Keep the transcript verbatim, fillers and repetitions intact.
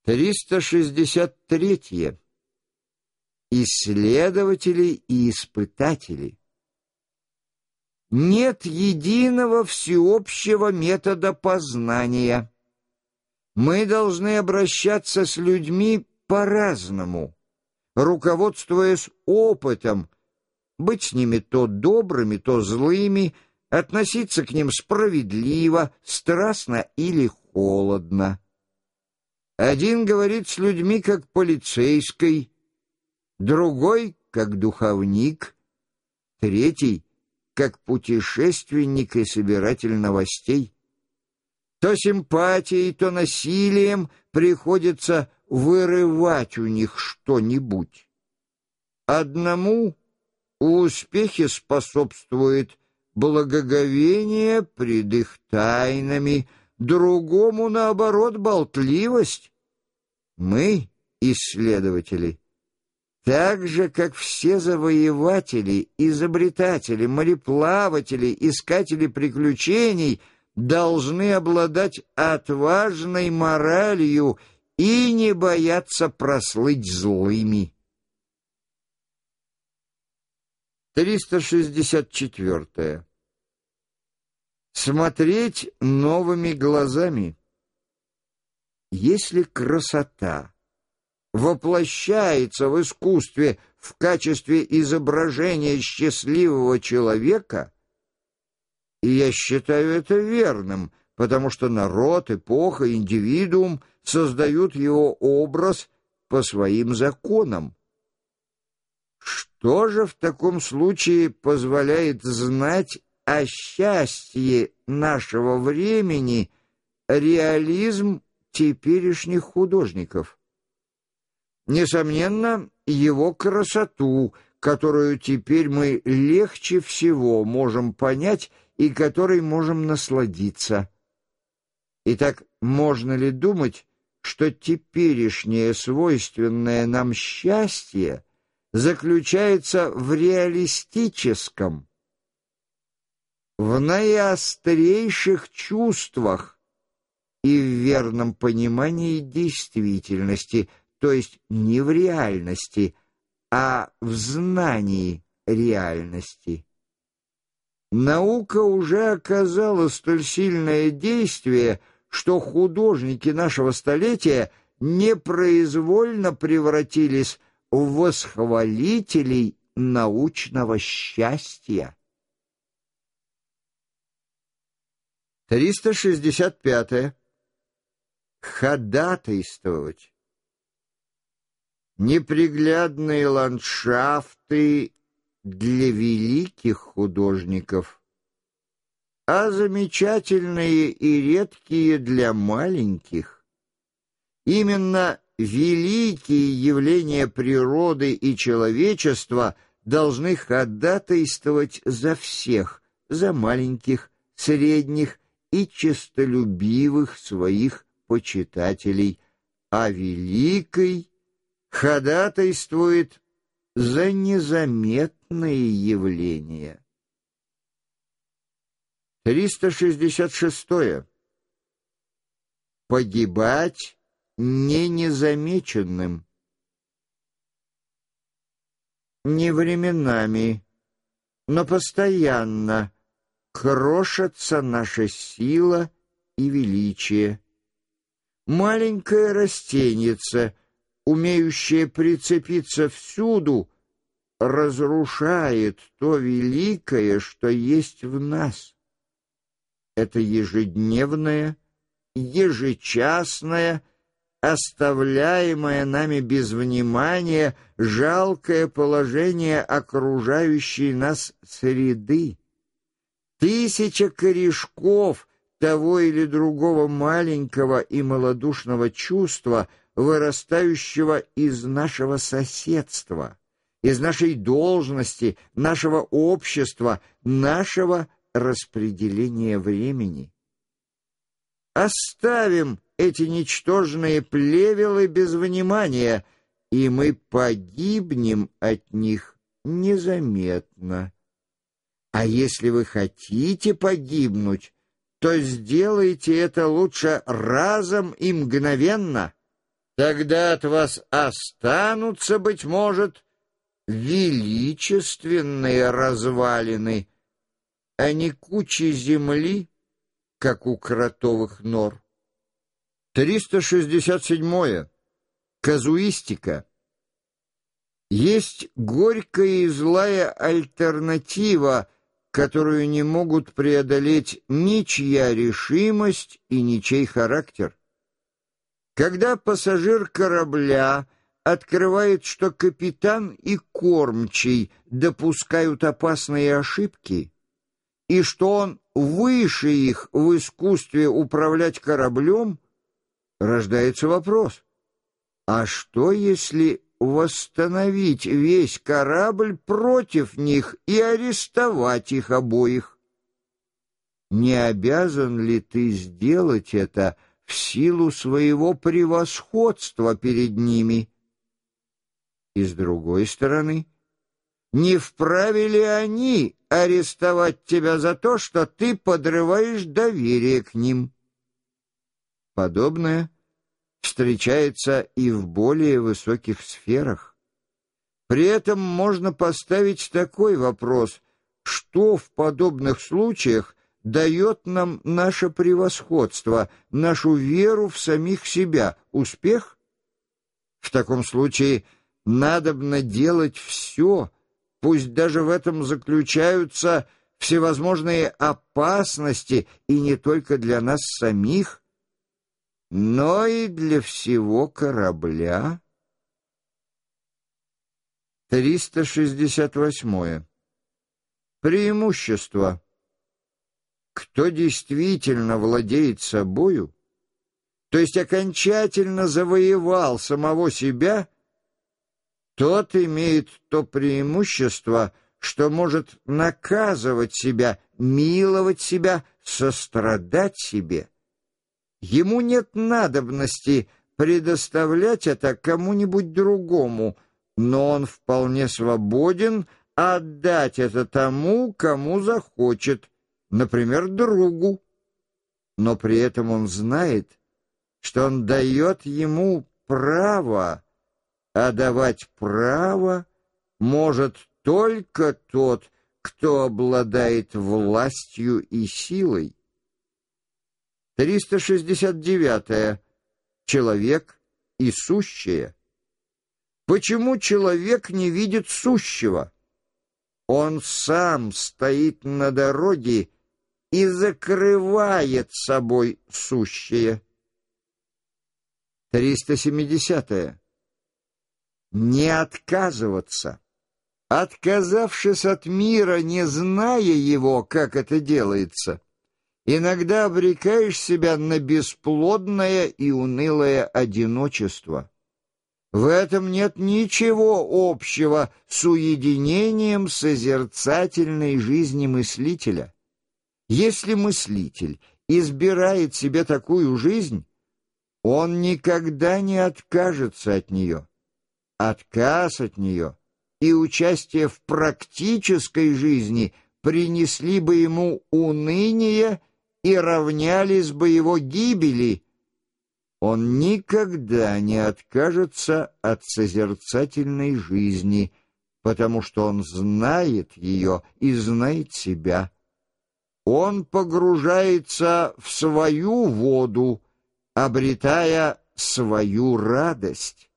триста шестьдесят три. Исследователи и испытатели. Нет единого всеобщего метода познания. Мы должны обращаться с людьми по-разному, руководствуясь опытом, быть с ними то добрыми, то злыми, относиться к ним справедливо, страстно или холодно. Один говорит с людьми как полицейский, другой как духовник, третий как путешественник и собиратель новостей. То симпатией, то насилием приходится вырывать у них что-нибудь. Одному в успехе способствует благоговение пред их тайнами, другому, наоборот, болтливость. Мы, исследователи, так же, как все завоеватели, изобретатели, мореплаватели, искатели приключений, должны обладать отважной моралью и не бояться прослыть злыми. триста шестьдесят четыре. Смотреть новыми глазами. Если красота воплощается в искусстве в качестве изображения счастливого человека, и я считаю это верным, потому что народ, эпоха, индивидуум создают его образ по своим законам. Что же в таком случае позволяет знать о счастье нашего времени реализм теперешних художников? Несомненно, его красоту, которую теперь мы легче всего можем понять и которой можем насладиться. Итак, можно ли думать, что теперешнее свойственное нам счастье заключается в реалистическом, в наиострейших чувствах и в верном понимании действительности, то есть не в реальности, а в знании реальности? Наука уже оказала столь сильное действие, что художники нашего столетия непроизвольно превратились в восхвалителей научного счастья. триста шестьдесят пять. Ходатайствовать. Неприглядные ландшафты для великих художников, а замечательные и редкие для маленьких. Именно великие явления природы и человечества должны ходатайствовать за всех, за маленьких, средних и честолюбивых своих почитателей, а великий ходатайствует за незаметные явления. триста шестьдесят шесть. Погибать не незамеченным. Не временами, но постоянно крошатся наша сила и величие. Маленькое растеньице, умеющее прицепиться всюду, разрушает то великое, что есть в нас. Это ежедневное, ежечасное, оставляемое нами без внимания жалкое положение окружающей нас среды. Тысяча корешков того или другого маленького и малодушного чувства, вырастающего из нашего соседства, из нашей должности, нашего общества, нашего распределения времени. Оставим эти ничтожные плевелы без внимания, и мы погибнем от них незаметно. А если вы хотите погибнуть, то сделайте это лучше разом и мгновенно. Тогда от вас останутся, быть может, величественные развалины, а не кучи земли, как у кротовых нор. триста шестьдесят седьмое. Казуистика. Есть горькая и злая альтернатива, которую не могут преодолеть ничья решимость и ничей характер. Когда пассажир корабля открывает, что капитан и кормчий допускают опасные ошибки, и что он выше их в искусстве управлять кораблем, рождается вопрос: а что, если восстановить весь корабль против них и арестовать их обоих? Не обязан ли ты сделать это в силу своего превосходства перед ними? И с другой стороны, не вправе ли они арестовать тебя за то, что ты подрываешь доверие к ним? Подобное встречается и в более высоких сферах. При этом можно поставить такой вопрос: что в подобных случаях дает нам наше превосходство, нашу веру в самих себя? Успех? В таком случае надобно делать все, пусть даже в этом заключаются всевозможные опасности, и не только для нас самих, но и для всего корабля. триста шестьдесят восьмое. Преимущество. Кто действительно владеет собою, то есть окончательно завоевал самого себя, тот имеет то преимущество, что может наказывать себя, миловать себя, сострадать себе. Ему нет надобности предоставлять это кому-нибудь другому, но он вполне свободен отдать это тому, кому захочет, например, другу. Но при этом он знает, что он дает ему право, а давать право может только тот, кто обладает властью и силой. триста шестьдесят девятое. Человек и сущее. Почему человек не видит сущего? Он сам стоит на дороге и закрывает собой сущее. триста семидесятое. Не отказываться. Отказавшись от мира, не зная его, как это делается, иногда обрекаешь себя на бесплодное и унылое одиночество. В этом нет ничего общего с уединением созерцательной жизни мыслителя. Если мыслитель избирает себе такую жизнь, он никогда не откажется от нее. Отказ от нее и участие в практической жизни принесли бы ему уныние и равнялись бы его гибели. Он никогда не откажется от созерцательной жизни, потому что он знает ее и знает себя. Он погружается в свою воду, обретая свою радость.